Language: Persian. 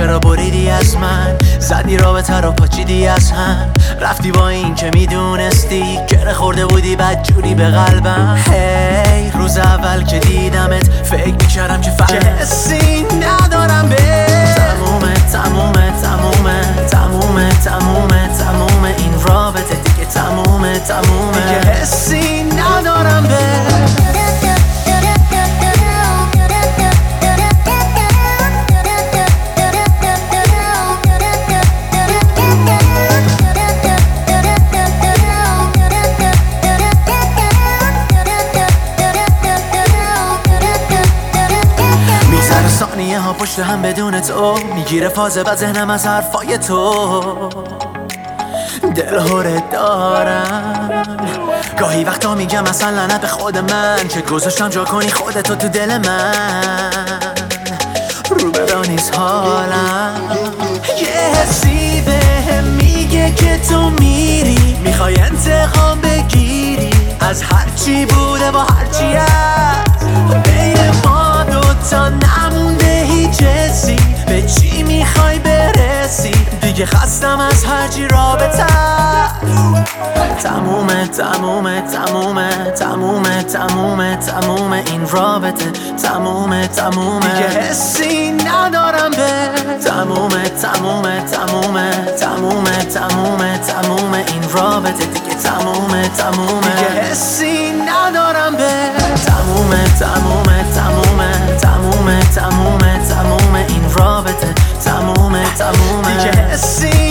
چرا بریدی از من، زدی رابطه رو پاچیدی از هم، رفتی با این که میدونستی گره خورده بودی بد جوری به قلبم. هی روز اول که دیدمت فکر میکردم که حسی ندارم به تمومه تمومه تمومه تمومه تمومه تمومه این رابطه دیگه تمومه تمومه دیگه حسی ندارم به ثانیه ها پشت هم بدون تو میگیره فازه و ذهنم از حرفای تو دل هوره دارم. گاهی وقتا میگم اصلا لعنت به خود من که گذاشتم جا کنی خودتو تو دل من. رو برا نیست حالم، یه حسی بهم میگه که تو میری، میخوای انتقام بگیری از هرچی بوده با هرچی هست. بین ما دوتا نمونده هیچ حسی، به چی میخوای برسی؟ دیگه خستم از هرچی رابطه. تمومه تمومه تمومه تمومه تمومه تمومه این رابطه تمومه تمومه دیگه حسی ندارم به تمومه تمومه تمومه تمومه تمومه تمومه این رابطه دیگه تمومه تمومه دیگه حسی ندارم به تمومه تمومه تمومه تمومه تمومه تمومه این رابطه تمومه تمومه دیگه حسی